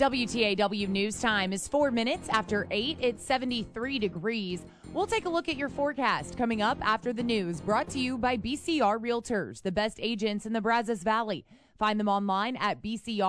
WTAW News Time is 4 minutes after 8. It's 73 degrees. We'll take a look at your forecast coming up after the news, brought to you by BCR Realtors, the best agents in the Brazos Valley. Find them online at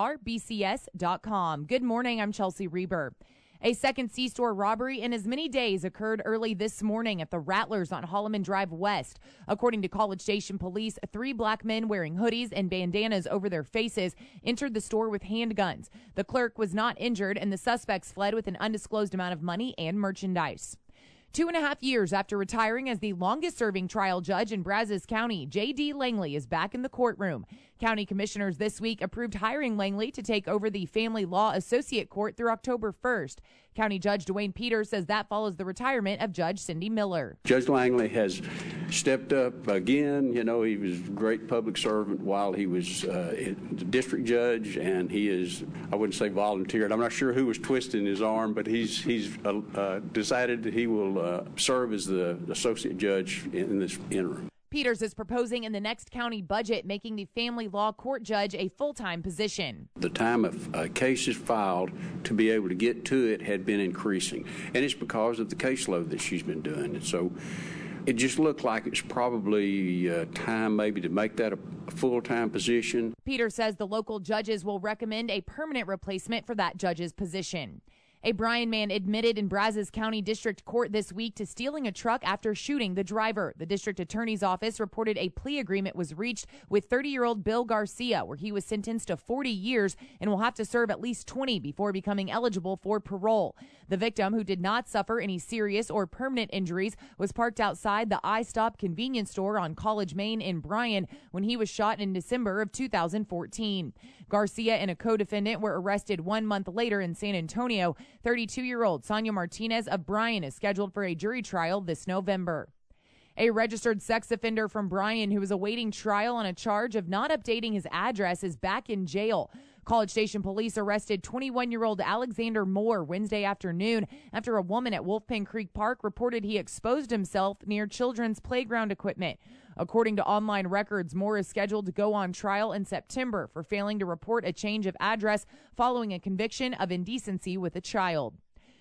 bcrbcs.com. Good morning, I'm Chelsea Reber. A second C-store robbery in as many days occurred early this morning at the Rattlers on Holloman Drive West. According to College Station police, 3 black men wearing hoodies and bandanas over their faces entered the store with handguns. The clerk was not injured, and the suspects fled with an undisclosed amount of money and merchandise. 2.5 years after retiring as the longest-serving trial judge in Brazos County, J.D. Langley is back in the courtroom. County commissioners this week approved hiring Langley to take over the Family Law Associate Court through October 1st. County Judge Dwayne Peters says that follows the retirement of Judge Cindy Miller. Judge Langley has stepped up again. You know, he was a great public servant while he was the district judge, and he is, I wouldn't say volunteered. I'm not sure who was twisting his arm, but he's decided that he will serve as the associate judge in this interim. Peters is proposing in the next county budget making the family law court judge a full-time position. The time a case is filed to be able to get to it had been increasing, and it's because of the caseload that she's been doing. And so it just looked like it's probably time maybe to make that a full-time position. Peters says the local judges will recommend a permanent replacement for that judge's position. A Bryan man admitted in Brazos County District Court this week to stealing a truck after shooting the driver. The district attorney's office reported a plea agreement was reached with 30-year-old Bill Garcia, where he was sentenced to 40 years and will have to serve at least 20 before becoming eligible for parole. The victim, who did not suffer any serious or permanent injuries, was parked outside the iStop convenience store on College Main in Bryan when he was shot in December of 2014. Garcia and a co-defendant were arrested 1 month later in San Antonio. 32-year-old Sonia Martinez of Bryan is scheduled for a jury trial this November. A registered sex offender from Bryan who is awaiting trial on a charge of not updating his address is back in jail. College Station police arrested 21-year-old Alexander Moore Wednesday afternoon after a woman at Wolfpen Creek Park reported he exposed himself near children's playground equipment. According to online records, Moore is scheduled to go on trial in September for failing to report a change of address following a conviction of indecency with a child.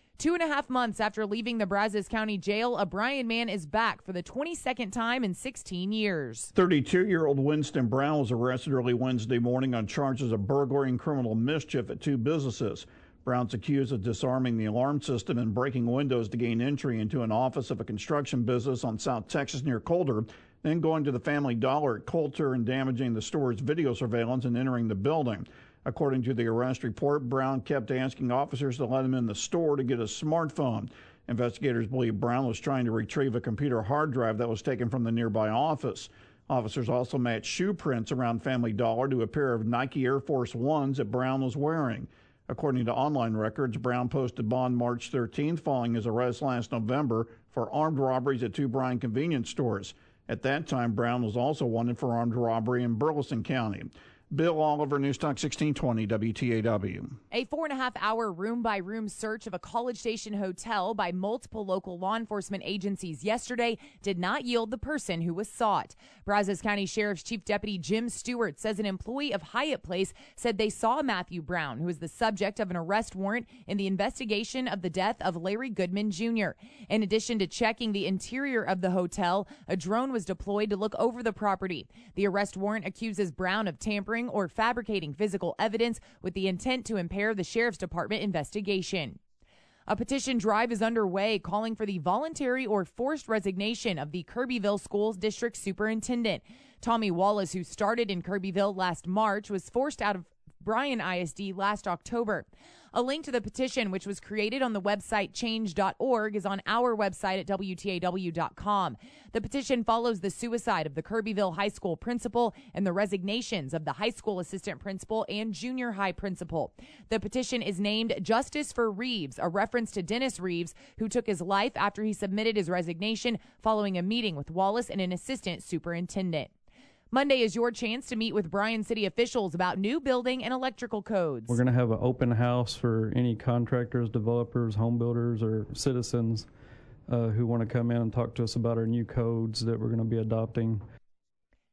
2.5 months after leaving the Brazos County Jail, a Bryan man is back for the 22nd time in 16 years. 32-year-old Winston Brown was arrested early Wednesday morning on charges of burglary and criminal mischief at 2 businesses. Brown's accused of disarming the alarm system and breaking windows to gain entry into an office of a construction business on South Texas near Colder, then going to the Family Dollar at Coulter and damaging the store's video surveillance and entering the building. According to the arrest report, Brown kept asking officers to let him in the store to get a smartphone. Investigators believe Brown was trying to retrieve a computer hard drive that was taken from the nearby office. Officers also matched shoe prints around Family Dollar to a pair of Nike Air Force Ones that Brown was wearing. According to online records, Brown posted bond March 13th following his arrest last November for armed robberies at 2 Bryan convenience stores. At that time, Brown was also wanted for armed robbery in Burleson County. Bill Oliver, News Talk 1620 WTAW. A 4.5-hour room-by-room search of a College Station hotel by multiple local law enforcement agencies yesterday did not yield the person who was sought. Brazos County Sheriff's Chief Deputy Jim Stewart says an employee of Hyatt Place said they saw Matthew Brown, who is the subject of an arrest warrant in the investigation of the death of Larry Goodman Jr. In addition to checking the interior of the hotel, a drone was deployed to look over the property. The arrest warrant accuses Brown of tampering or fabricating physical evidence with the intent to impair the Sheriff's Department investigation. A petition drive is underway calling for the voluntary or forced resignation of the Kirbyville Schools District Superintendent. Tommy Wallace, who started in Kirbyville last March, was forced out of Bryan ISD last October. A link to the petition, which was created on the website change.org, is on our website at WTAW.com. The petition follows the suicide of the Kirbyville High School principal and the resignations of the high school assistant principal and junior high principal. The petition is named Justice for Reeves, a reference to Dennis Reeves, who took his life after he submitted his resignation following a meeting with Wallace and an assistant superintendent. Monday is your chance to meet with Bryan City officials about new building and electrical codes. We're going to have an open house for any contractors, developers, home builders, or citizens who want to come in and talk to us about our new codes that we're going to be adopting.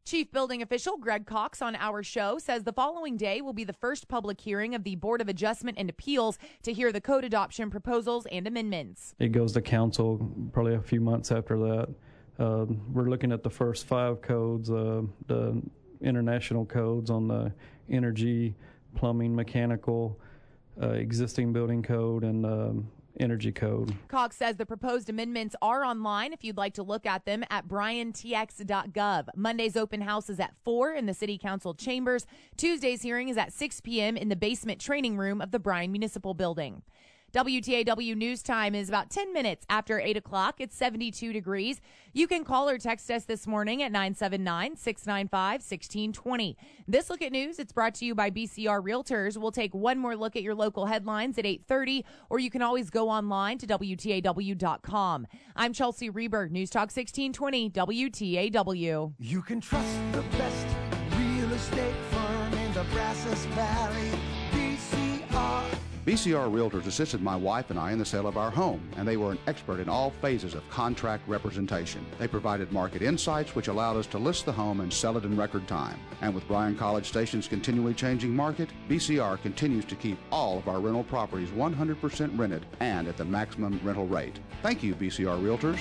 Chief Building Official Greg Cox on our show says the following day will be the first public hearing of the Board of Adjustment and Appeals to hear the code adoption proposals and amendments. It goes to council probably a few months after that. We're looking at the first 5 codes, the international codes on the energy, plumbing, mechanical, existing building code, and energy code. Cox says the proposed amendments are online if you'd like to look at them at bryantx.gov. Monday's open house is at 4 in the City Council chambers. Tuesday's hearing is at 6 p.m. in the basement training room of the Bryan Municipal Building. WTAW News Time is about 10 minutes after 8 o'clock. It's 72 degrees. You can call or text us this morning at 979-695-1620. This Look at News, it's brought to you by BCR Realtors. We'll take one more look at your local headlines at 8:30, or you can always go online to WTAW.com. I'm Chelsea Reber, News Talk 1620, WTAW. You can trust the best real estate firm in the Brazos Valley, BCR. BCR Realtors assisted my wife and I in the sale of our home, and they were an expert in all phases of contract representation. They provided market insights, which allowed us to list the home and sell it in record time. And with Bryan College Station's continually changing market, BCR continues to keep all of our rental properties 100% rented and at the maximum rental rate. Thank you, BCR Realtors.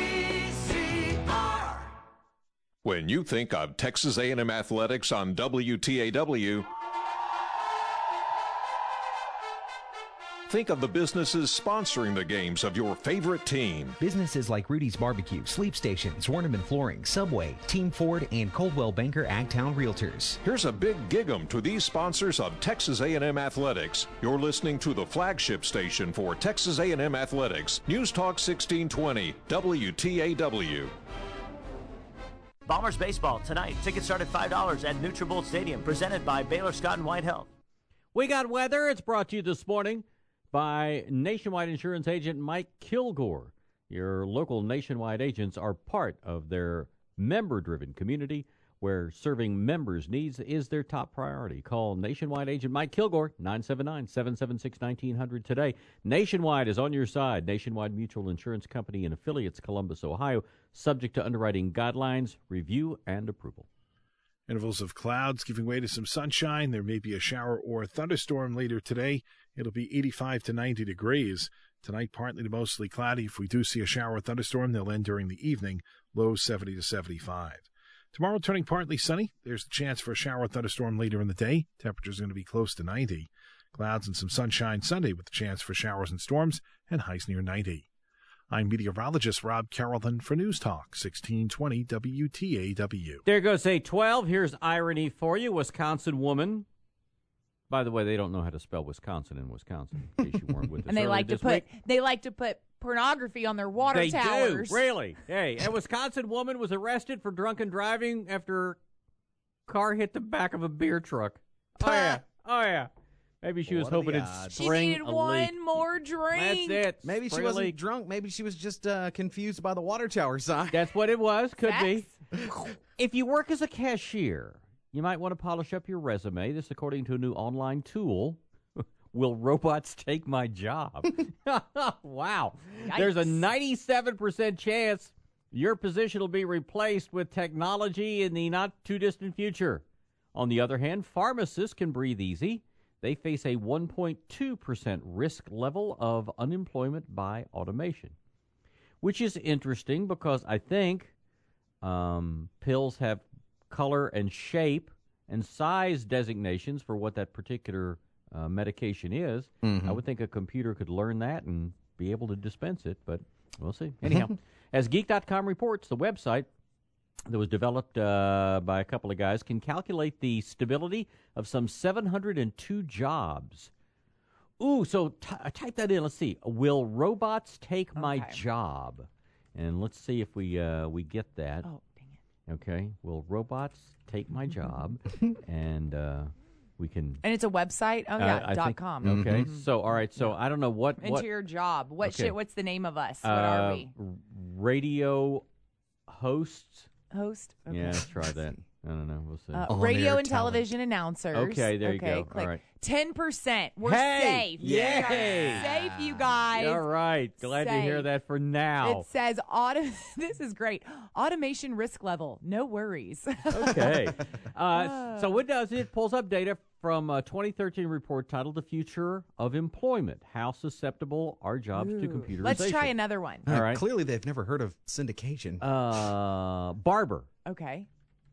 BCR. When you think of Texas A&M Athletics on WTAW, think of the businesses sponsoring the games of your favorite team. Businesses like Rudy's Barbecue, Sleep Stations, Warnerman Flooring, Subway, Team Ford, and Coldwell Banker Agtown Realtors. Here's a big gig-em to these sponsors of Texas A&M Athletics. You're listening to the flagship station for Texas A&M Athletics, News Talk 1620, WTAW. Bombers baseball tonight. Tickets start at $5 at Nutrabolt Stadium, presented by Baylor Scott and White Health. We got weather. It's brought to you this morning by Nationwide Insurance agent Mike Kilgore. Your local Nationwide agents are part of their member-driven community where serving members' needs is their top priority. Call Nationwide agent Mike Kilgore, 979-776-1900 today. Nationwide is on your side. Nationwide Mutual Insurance Company and affiliates, Columbus, Ohio, subject to underwriting guidelines, review, and approval. Intervals of clouds giving way to some sunshine. There may be a shower or a thunderstorm later today. It'll be 85 to 90 degrees. Tonight, partly to mostly cloudy. If we do see a shower or thunderstorm, they'll end during the evening. Low 70 to 75. Tomorrow, turning partly sunny. There's a chance for a shower or thunderstorm later in the day. Temperature's going to be close to 90. Clouds and some sunshine Sunday with a chance for showers and storms and highs near 90. I'm meteorologist Rob Carrollton for News Talk 1620 WTAW. There goes 812. Here's irony for you. Wisconsin woman. By the way, they don't know how to spell Wisconsin in Wisconsin, in case you weren't with us. And they like to put pornography on their water towers. They do, really. Hey, a Wisconsin woman was arrested for drunken driving after her car hit the back of a beer truck. Oh, yeah. Maybe she was hoping it'd spring She needed one more drink. That's it. Maybe she wasn't drunk. Maybe she was just confused by the water tower sign. That's what it was. Could be. If you work as a cashier, you might want to polish up your resume. This according to a new online tool. Will robots take my job? Wow. Yikes. There's a 97% chance your position will be replaced with technology in the not-too-distant future. On the other hand, pharmacists can breathe easy. They face a 1.2% risk level of unemployment by automation, which is interesting because I think pills have color and shape and size designations for what that particular medication is. I would think a computer could learn that and be able to dispense it, but we'll see. Anyhow, as Geek.com reports, the website that was developed by a couple of guys can calculate the stability of some 702 jobs. Ooh, so type that in. Let's see. Will robots take my job? And let's see if we get that. Oh, dang it. Okay. Will robots take my job? And we can. And it's a website? Oh, yeah, .com. Okay. So, all right. So, I don't know what. Into your job. What's the name of us? What are we? Radio hosts. Host? Okay. Yeah, let's try that. I don't know. We'll see. Radio and television announcers. Okay, there you go. Click. All right. 10%. We're Hey! safe. Yay! We are safe, you guys. All right. Glad to hear Safe. that for now. It says, this is great. Automation risk level. No worries. Okay. So what does it? Pulls up data from a 2013 report titled The Future of Employment. How susceptible are jobs to computerization? Let's try another one. All right. Clearly, they've never heard of syndication. Barber. Okay.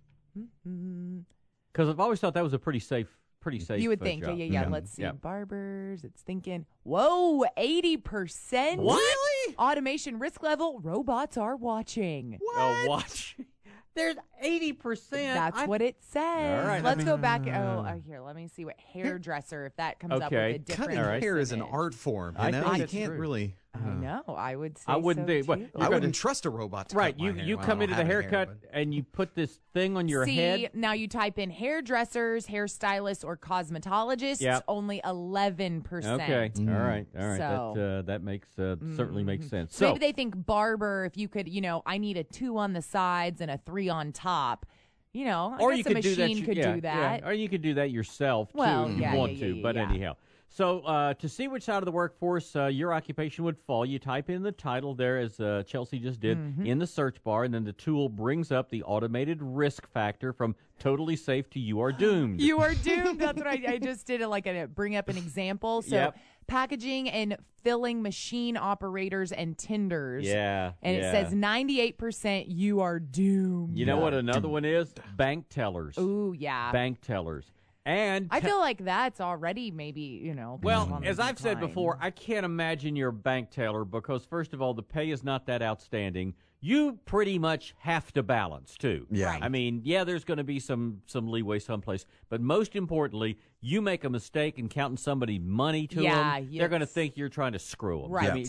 Because I've always thought that was a pretty safe You would think. job. Yeah. Let's see. Barbers. It's thinking. Whoa, 80%. What? Really? Automation risk level. Robots are watching. What? Watch. There's 80%. That's what it says. All right, Let's go back. Here, let me see what hairdresser, if that comes up with a different Cutting hair is an percentage. art form. I think You that's can't true. really. I know. I would say I wouldn't so think. What, too. I wouldn't trust a robot to right. cut my hair. You Well, come I into don't the have any haircut hair, and you put this thing on your See, head. now you type in hairdressers, hairstylists, or cosmetologists. Yep. Only 11%. Okay. All right. So- That makes certainly makes sense. So So maybe they think barber, if you could, I need a 2 on the sides and a 3 on top. I or guess you a could do that. machine could do that. Yeah. Or you could do that yourself Well, too if yeah, you want yeah, to. yeah, But yeah. anyhow. So to see which side of the workforce your occupation would fall, you type in the title there, as Chelsea just did, in the search bar, and then the tool brings up the automated risk factor from totally safe to you are doomed. You are doomed. That's what I just did. Bring up an example. So Yep. packaging and filling machine operators and tenders. Yeah. And it says 98% you are doomed. You know what another one is? Bank tellers. Ooh, yeah. Bank tellers. And I feel like that's already maybe, well, on as the I've said decline. before, I can't imagine you're a bank teller because, first of all, the pay is not that outstanding. You pretty much have to balance, too. Yeah. Right. I mean, yeah, there's going to be some leeway someplace. But most importantly, you make a mistake in counting somebody's money to them, they're going to think you're trying to screw them. Right. I mean,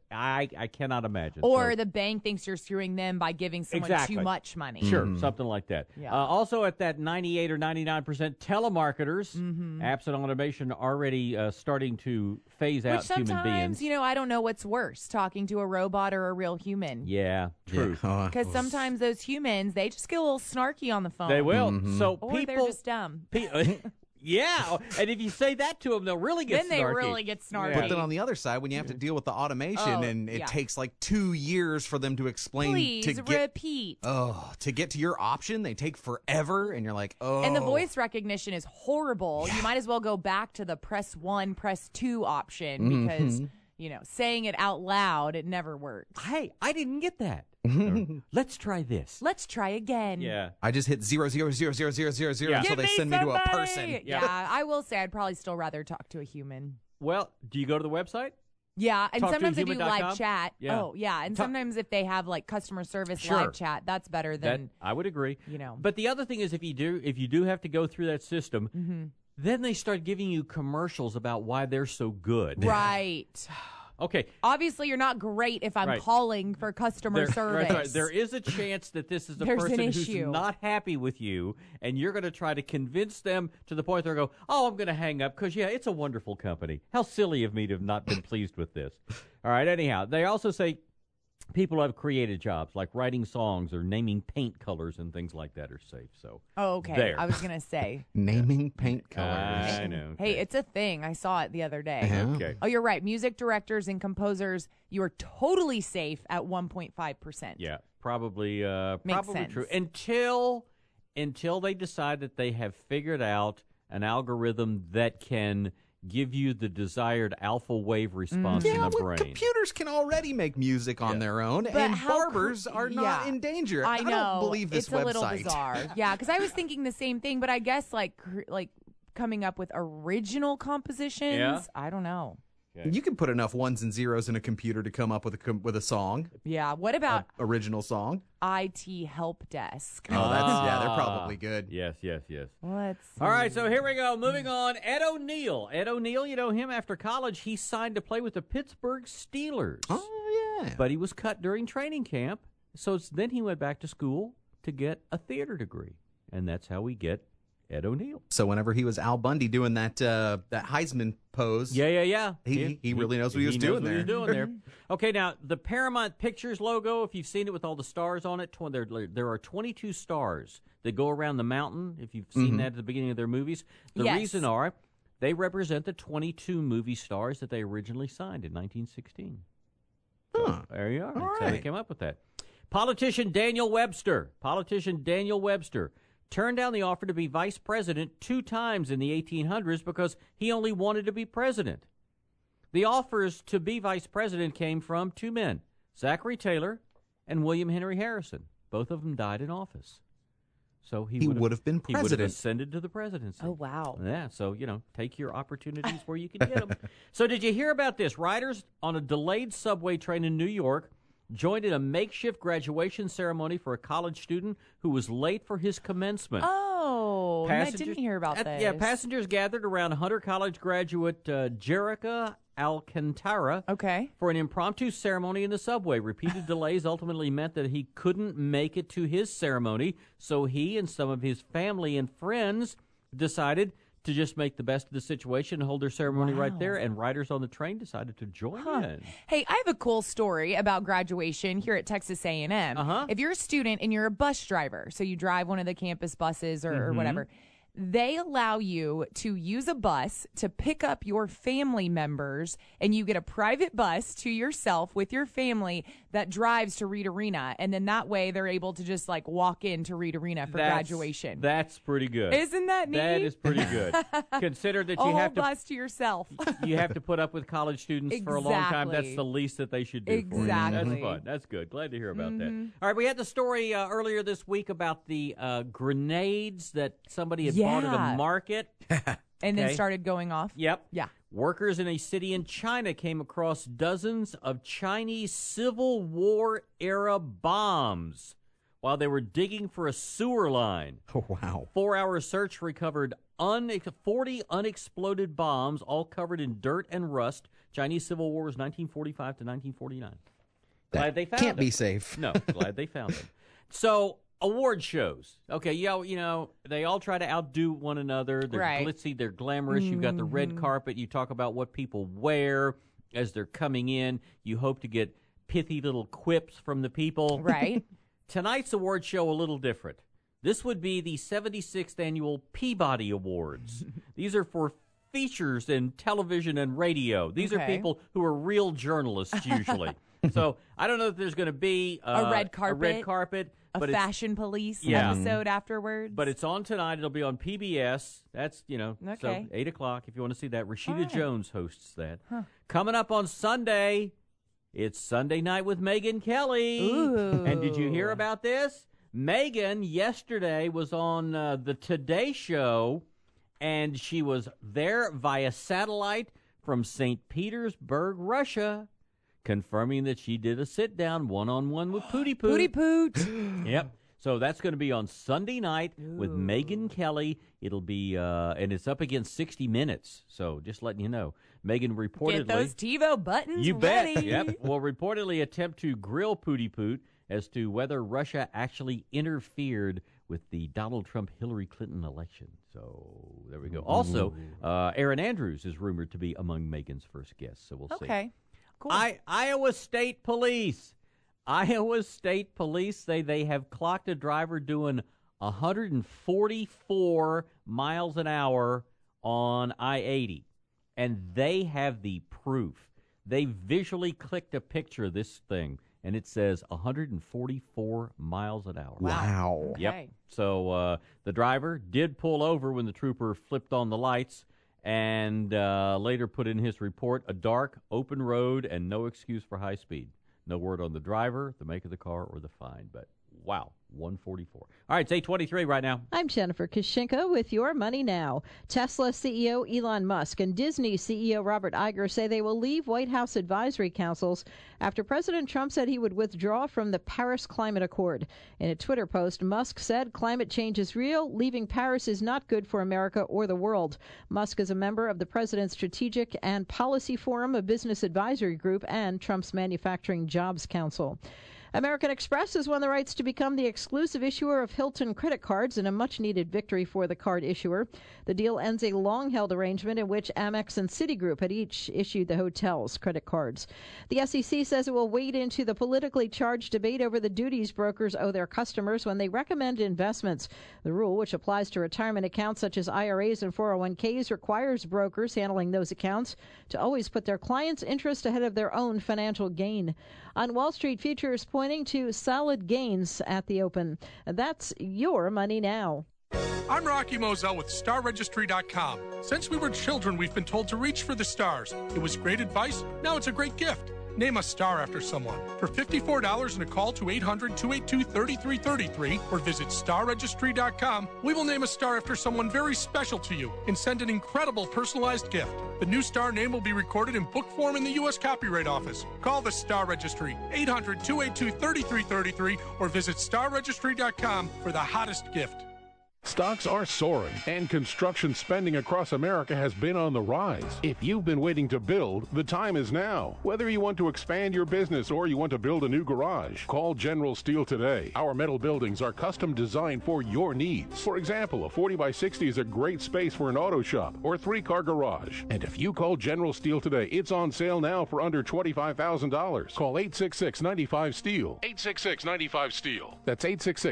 I cannot imagine. Or So- the bank thinks you're screwing them by giving someone Exactly. too much money. Sure, something like that. Yeah. Also, at that 98 or 99%, telemarketers, apps and automation already starting to phase out Which human sometimes, beings. I don't know what's worse, talking to a robot or a real human. Yeah, true. Because sometimes those humans, they just get a little snarky on the phone. They will. So Or people, they're just dumb. yeah, and if you say that to them, they'll really get Then they snarky. really get snarky. But then on the other side, when you have to deal with the automation, and it takes like 2 years for them to explain Please to get repeat. to get to your option, they take forever, and you're like, oh. And the voice recognition is horrible. You might as well go back to the press 1, press 2 option because, saying it out loud, it never works. Hey, I didn't get that. Let's try this. Let's try again. Yeah. I just hit 0000000 Yeah. until Give they me send me to a somebody! person. Yeah, I will say I'd probably still rather talk to a human. Well, do you go to the website? Yeah, and sometimes they do TalkToAhuman.com? live chat. Yeah. Oh, yeah, and sometimes if they have like customer service Sure. live chat, that's better than I would agree. you know. But the other thing is, if you do have to go through that system, then they start giving you commercials about why they're so good. Right. Okay. Obviously, you're not great if I'm Right. calling for customer service. Right. There is a chance that this is a There's an person who's issue. not happy with you, and you're going to try to convince them to the point they're going, oh, I'm going to hang up because, yeah, it's a wonderful company. How silly of me to have not been pleased with this. All right, anyhow, they also say people who have creative jobs like writing songs or naming paint colors and things like that are safe. So, Oh, okay. there. I was going to say. Naming paint colors. I know. Hey, it's a thing. I saw it the other day. Okay. Oh, you're right. Music directors and composers, you are totally safe at 1.5%. Yeah, probably Makes probably true. sense. Until they decide that they have figured out an algorithm that can give you the desired alpha wave response in the brain. Computers can already make music on their own, But and how barbers are not in danger. I know. don't believe this it's website. a little bizarre. Yeah, because I was thinking the same thing, but I guess like coming up with original compositions. Yeah. I don't know. You can put enough ones and zeros in a computer to come up with a song, Yeah. What about original song. IT help desk? Oh, they're probably good. Yes. Let's see. All right, so here we go. Moving on. Ed O'Neill. Ed O'Neill, you know him after college. He signed to play with the Pittsburgh Steelers. Oh, yeah. But he was cut during training camp. So then he went back to school to get a theater degree. And that's how we get Ed O'Neill. So whenever he was Al Bundy doing that Heisman pose, he really knows what he was doing there. Okay, now the Paramount Pictures logo, if you've seen it with all the stars on it, there are 22 stars that go around the mountain. If you've seen that at the beginning of their movies, the reason are they represent the 22 movie stars that they originally signed in 1916. So there you are. That's how they came up with that. Politician Daniel Webster turned down the offer to be vice president 2 times in the 1800s because he only wanted to be president. The offers to be vice president came from 2 men, Zachary Taylor and William Henry Harrison. Both of them died in office. So he would have been president. He would have ascended to the presidency. Oh, wow. Yeah, so, take your opportunities where you can get them. So did you hear about this? Riders on a delayed subway train in New York joined in a makeshift graduation ceremony for a college student who was late for his commencement. Oh, I didn't hear about this. Yeah, passengers gathered around Hunter College graduate Jerica Alcantara for an impromptu ceremony in the subway. Repeated delays ultimately meant that he couldn't make it to his ceremony, so he and some of his family and friends decided to just make the best of the situation and hold their ceremony right there, and riders on the train decided to join in. Hey, I have a cool story about graduation here at Texas A&M. If you're a student and you're a bus driver, so you drive one of the campus buses or whatever, they allow you to use a bus to pick up your family members, and you get a private bus to yourself with your family that drives to Reed Arena, and then that way they're able to just walk into Reed Arena for graduation. That's pretty good. Isn't that neat? That is pretty good. Consider that you have to bus to yourself. You have to put up with college students for a long time. That's the least that they should do for you. That's fun. That's good. Glad to hear about that. All right, we had the story earlier this week about the grenades that somebody had bought at a market. And then started going off? Yep. Yeah. Workers in a city in China came across dozens of Chinese Civil War-era bombs while they were digging for a sewer line. Oh, wow. 4-hour search recovered 40 unexploded bombs, all covered in dirt and rust. Chinese Civil War was 1945 to 1949. Glad they found them. Can't be safe. No, glad they found them. So, award shows. Okay, they all try to outdo one another. They're glitzy, they're glamorous. You've got the red carpet. You talk about what people wear as they're coming in. You hope to get pithy little quips from the people. Right. Tonight's award show a little different. This would be the 76th Annual Peabody Awards. These are for features in television and radio. These are people who are real journalists usually. So I don't know if there's going to be a red carpet. A fashion police episode afterwards. But it's on tonight. It'll be on PBS. That's, so 8 o'clock if you want to see that. Rashida Jones hosts that. Coming up on Sunday, it's Sunday Night with Megyn Kelly. Ooh. And did you hear about this? Megyn yesterday was on the Today Show, and she was there via satellite from St. Petersburg, Russia, confirming that she did a sit-down one-on-one with Pootie Poot. Pootie Poot. Yep. So that's going to be on Sunday night with Megyn Kelly. It'll be, and it's up against 60 Minutes. So just letting you know. Megyn reportedly... Get those TiVo buttons You ready. bet. Yep. Will reportedly attempt to grill Pootie Poot as to whether Russia actually interfered with the Donald Trump-Hillary Clinton election. So there we go. Also, Aaron Andrews is rumored to be among Megyn's first guests. So we'll see. Okay. Cool. Iowa State Police. Iowa State Police say they have clocked a driver doing 144 miles an hour on I-80. And they have the proof. They visually clicked a picture of this thing, and it says 144 miles an hour. Wow. Okay. Yep. So the driver did pull over when the trooper flipped on the lights, and later put in his report, a dark, open road and no excuse for high speed. No word on the driver, the make of the car, or the fine. But, wow, 144. All right, it's 8:23 right now. I'm Jennifer Kishinka with Your Money Now. Tesla CEO Elon Musk and Disney CEO Robert Iger say they will leave White House advisory councils after President Trump said he would withdraw from the Paris Climate Accord. In a Twitter post, Musk said climate change is real. Leaving Paris is not good for America or the world. Musk is a member of the President's Strategic and Policy Forum, a business advisory group, and Trump's Manufacturing Jobs Council. American Express has won the rights to become the exclusive issuer of Hilton credit cards in a much-needed victory for the card issuer. The deal ends a long-held arrangement in which Amex and Citigroup had each issued the hotel's credit cards. The SEC says it will wade into the politically charged debate over the duties brokers owe their customers when they recommend investments. The rule, which applies to retirement accounts such as IRAs and 401ks, requires brokers handling those accounts to always put their clients' interest ahead of their own financial gain. On Wall Street, futures pointing to solid gains at the open. That's your money now. I'm Rocky Moselle with StarRegistry.com. Since we were children, we've been told to reach for the stars. It was great advice. Now it's a great gift. Name a star after someone. For $54 and a call to 800-282-3333 or visit StarRegistry.com, we will name a star after someone very special to you and send an incredible personalized gift. The new star name will be recorded in book form in the U.S. Copyright Office. Call the Star Registry, 800-282-3333 or visit StarRegistry.com for the hottest gift. Stocks are soaring, and construction spending across America has been on the rise. If you've been waiting to build, the time is now. Whether you want to expand your business or you want to build a new garage, call General Steel today. Our metal buildings are custom designed for your needs. For example, a 40 by 60 is a great space for an auto shop or 3-car garage. And if you call General Steel today, it's on sale now for under $25,000. Call 866-95-STEEL. 866-95-STEEL. That's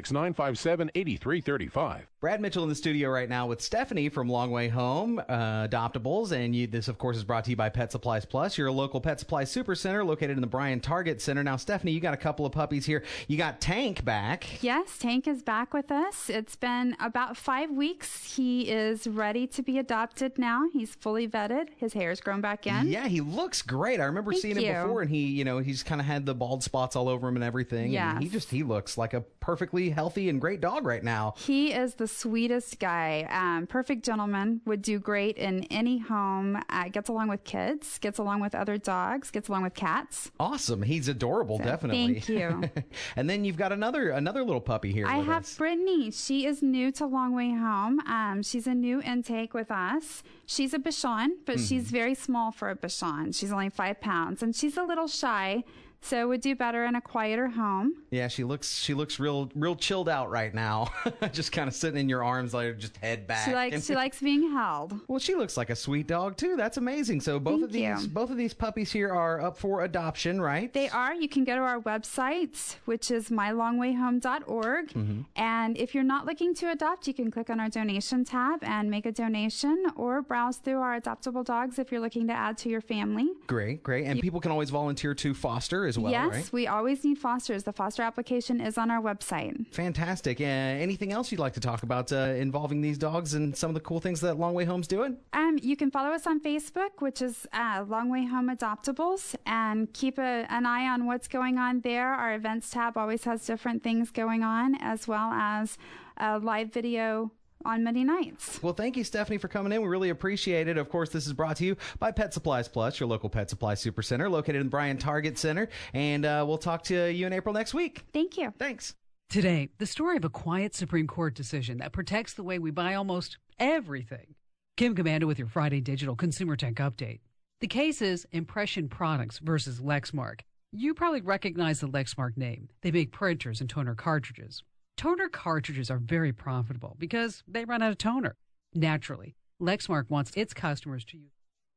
866-957-8335. Brad Mitchell in the studio right now with Stephanie from Long Way Home Adoptables, and this, of course, is brought to you by Pet Supplies Plus, your local pet supply supercenter located in the Bryan Target Center. Now, Stephanie, you got a couple of puppies here. You got Tank back. Yes, Tank is back with us. It's been about 5 weeks. He is ready to be adopted now. He's fully vetted. His hair's grown back in. Yeah, he looks great. I remember seeing him before, and he's kind of had the bald spots all over him and everything. Yes. And he looks like a perfectly healthy and great dog right now. He is the sweetest guy. Perfect gentleman, would do great in any home. Gets along with kids, gets along with other dogs, gets along with cats. Awesome. He's adorable, definitely. Thank you. And then you've got another little puppy here. I have Brittany. She is new to Long Way Home. She's a new intake with us. She's a Bichon, but she's very small for a Bichon. She's only 5 pounds, and she's a little shy. So would do better in a quieter home. Yeah, she looks real chilled out right now. Just kind of sitting in your arms, like just head back. She likes being held. Well, she looks like a sweet dog too. That's amazing. So both of these puppies here are up for adoption, right? They are. You can go to our website, which is mylongwayhome.org. Mm-hmm. And if you're not looking to adopt, you can click on our donation tab and make a donation, or browse through our adoptable dogs if you're looking to add to your family. Great. And people can always volunteer to foster as well, yes, right? We always need fosters. The foster application is on our website. Fantastic. Anything else you'd like to talk about involving these dogs and some of the cool things that Long Way Home's doing? You can follow us on Facebook, which is Long Way Home Adoptables, and keep an eye on what's going on there. Our events tab always has different things going on, as well as a live video on Monday nights. Well, thank you, Stephanie, for coming in. We really appreciate it. Of course, this is brought to you by Pet Supplies Plus, your local pet supply supercenter located in the Bryan Target Center. And we'll talk to you in April next week. Thank you. Thanks. Today, the story of a quiet Supreme Court decision that protects the way we buy almost everything. Kim Komando with your Friday Digital Consumer Tech Update. The case is Impression Products versus Lexmark. You probably recognize the Lexmark name. They make printers and toner cartridges. Toner cartridges are very profitable because they run out of toner. Naturally, Lexmark wants its customers to use.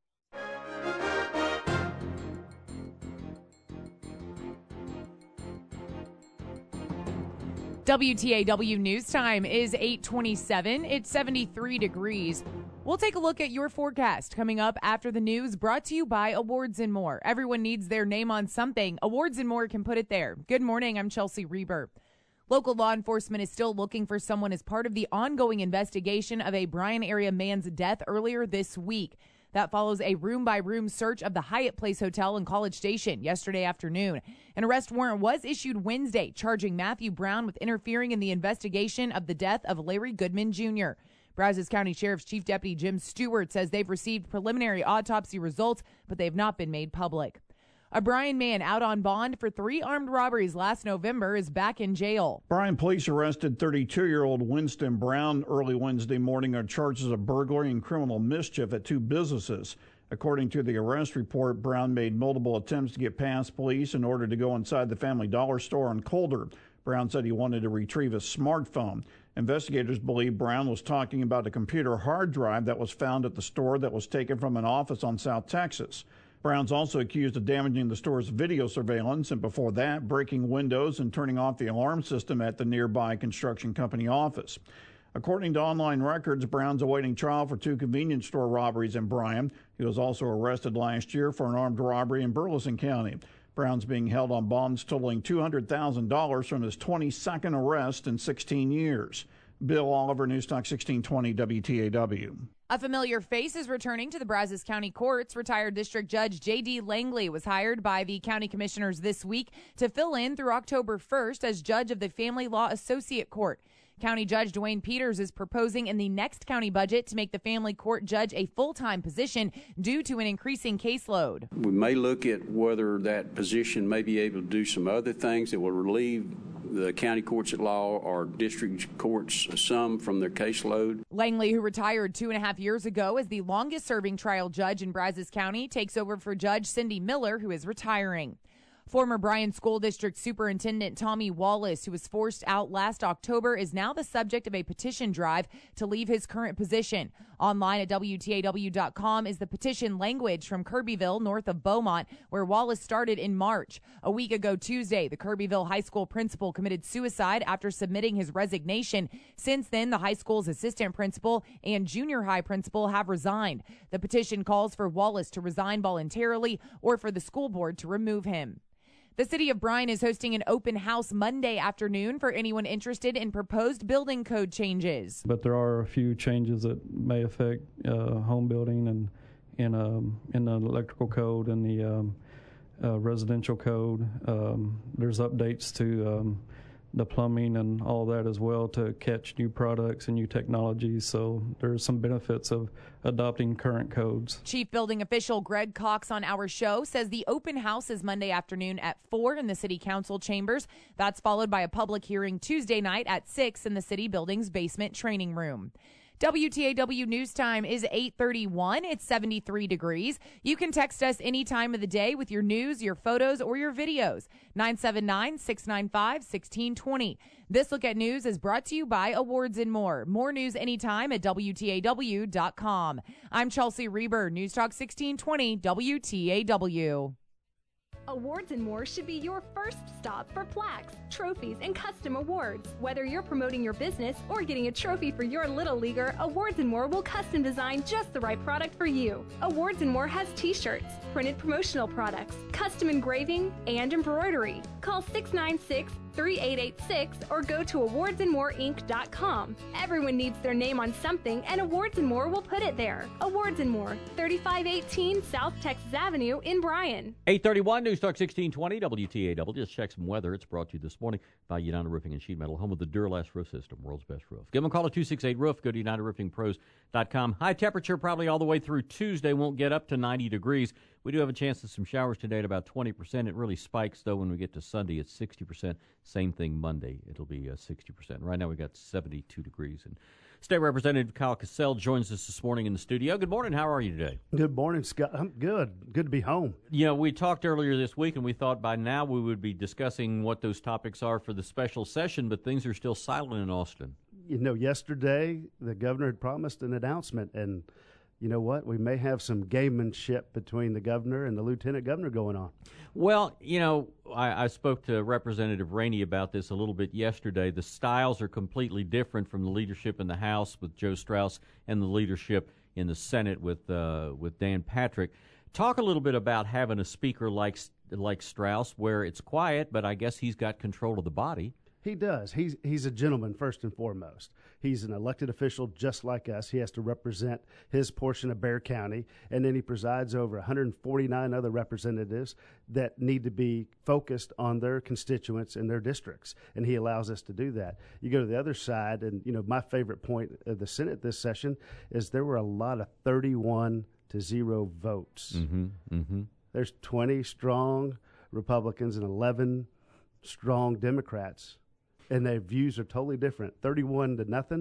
WTAW News Time is 8:27. It's 73 degrees. We'll take a look at your forecast coming up after the news, brought to you by Awards and More. Everyone needs their name on something. Awards and More can put it there. Good morning. I'm Chelsea Reber. Local law enforcement is still looking for someone as part of the ongoing investigation of a Bryan area man's death earlier this week. That follows a room-by-room search of the Hyatt Place Hotel in College Station yesterday afternoon. An arrest warrant was issued Wednesday, charging Matthew Brown with interfering in the investigation of the death of Larry Goodman Jr. Brazos County Sheriff's Chief Deputy Jim Stewart says they've received preliminary autopsy results, but they have not been made public. A Bryan man out on bond for 3 armed robberies last November is back in jail. Bryan police arrested 32-year-old Winston Brown early Wednesday morning on charges of burglary and criminal mischief at 2 businesses. According to the arrest report, Brown made multiple attempts to get past police in order to go inside the Family Dollar store on Colder. Brown said he wanted to retrieve his smartphone. Investigators believe Brown was talking about a computer hard drive that was found at the store that was taken from an office on South Texas. Brown's also accused of damaging the store's video surveillance and before that, breaking windows and turning off the alarm system at the nearby construction company office. According to online records, Brown's awaiting trial for 2 convenience store robberies in Bryan. He was also arrested last year for an armed robbery in Burleson County. Brown's being held on bonds totaling $200,000 from his 22nd arrest in 16 years. Bill Oliver, News Talk 1620 WTAW. A familiar face is returning to the Brazos County Courts. Retired District Judge J.D. Langley was hired by the county commissioners this week to fill in through October 1st as judge of the Family Law Associate Court. County Judge Dwayne Peters is proposing in the next county budget to make the family court judge a full-time position due to an increasing caseload. We may look at whether that position may be able to do some other things that will relieve the county courts at law or district courts some from their caseload. Langley, who retired 2.5 years ago as the longest-serving trial judge in Brazos County, takes over for Judge Cindy Miller, who is retiring. Former Bryan School District Superintendent Tommy Wallace, who was forced out last October, is now the subject of a petition drive to leave his current position. Online at WTAW.com is the petition language from Kirbyville, north of Beaumont, where Wallace started in March. A week ago Tuesday, the Kirbyville High School principal committed suicide after submitting his resignation. Since then, the high school's assistant principal and junior high principal have resigned. The petition calls for Wallace to resign voluntarily or for the school board to remove him. The city of Bryan is hosting an open house Monday afternoon for anyone interested in proposed building code changes. But there are a few changes that may affect home building and in the electrical code and the residential code. There's updates to the plumbing and all that as well to catch new products and new technologies. So there's some benefits of adopting current codes. Chief Building Official Greg Cox on our show says the open house is Monday afternoon at 4 in the City Council chambers. That's followed by a public hearing Tuesday night at 6 in the City Building's basement training room. WTAW News Time is 8:31. It's 73 degrees. You can text us any time of the day with your news, your photos, or your videos. 979-695-1620. This Look at News is brought to you by Awards and More. More news anytime at WTAW.com. I'm Chelsea Reber, News Talk 1620 WTAW. Awards and More should be your first stop for plaques, trophies, and custom awards. Whether you're promoting your business or getting a trophy for your little leaguer, Awards and More will custom design just the right product for you. Awards and More has t-shirts, printed promotional products, custom engraving, and embroidery. Call 696-3886 or go to awardsandmoreinc.com. Everyone needs their name on something, and Awards and More will put it there. Awards and More, 3518 South Texas Avenue in Bryan. 8:31 News Talk 1620 WTAW. Just check some weather. It's brought to you this morning by United Roofing and Sheet Metal, home of the Duralast Roof System, world's best roof. Give them a call at 268-ROOF. Go to UnitedRoofingPros.com. High temperature probably all the way through Tuesday. Won't get up to 90 degrees. We do have a chance of some showers today at about 20%. It really spikes, though, when we get to Sunday. It's 60%. Same thing Monday. It'll be 60%. Right now we got 72 degrees. And State Representative Kyle Cassell joins us this morning in the studio. Good morning. How are you today? Good morning, Scott. I'm good. Good to be home. You know, we talked earlier this week, and we thought by now we would be discussing what those topics are for the special session, but things are still silent in Austin. You know, yesterday the governor had promised an announcement, and you know what? We may have some gamemanship between the governor and the lieutenant governor going on. Well, you know, I spoke to Representative Rainey about this a little bit yesterday. The styles are completely different from the leadership in the House with Joe Straus and the leadership in the Senate with Dan Patrick. Talk a little bit about having a speaker like Straus, where it's quiet, but I guess he's got control of the body. He does. He's a gentleman first and foremost. He's an elected official just like us. He has to represent his portion of Bexar County, and then he presides over 149 other representatives that need to be focused on their constituents and their districts, and he allows us to do that. You go to the other side, and you know my favorite point of the Senate this session is there were a lot of 31-0 votes. There's 20 strong Republicans and 11 strong Democrats. And their views are totally different. 31-0.